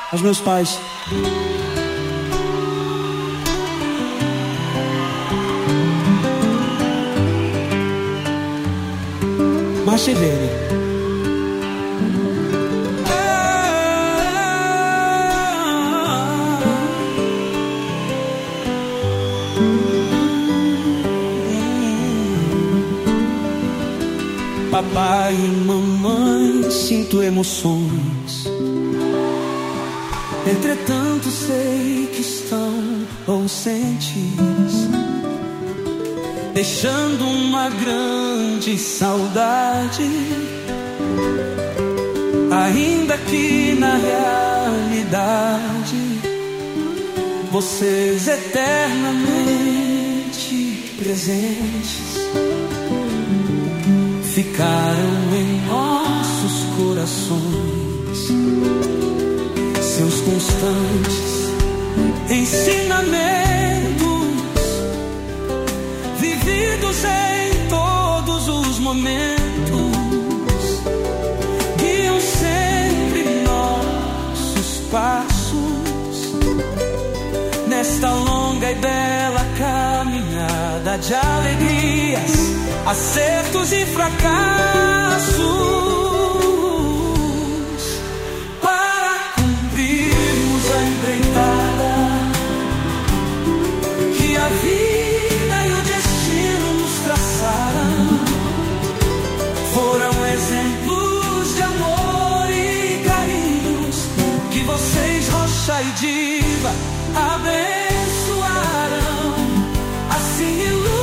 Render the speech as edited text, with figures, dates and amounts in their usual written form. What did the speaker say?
aos meus pais. Marcha e Vene. Papai e mamãe, sinto emoções. Entretanto sei que estão ausentes, deixando uma grande saudade. Ainda que na realidade vocês eternamente presentes ficaram em nossos corações, seus constantes ensinamentos, vividos em todos os momentos, guiam sempre nossos passos, nesta longa e bela caminhada de alegrias, acertos e fracassos, para cumprirmos a empreitada que a vida e o destino nos traçaram. Foram exemplos de amor e carinhos que vocês, Rocha e Diva, abençoaram. Assim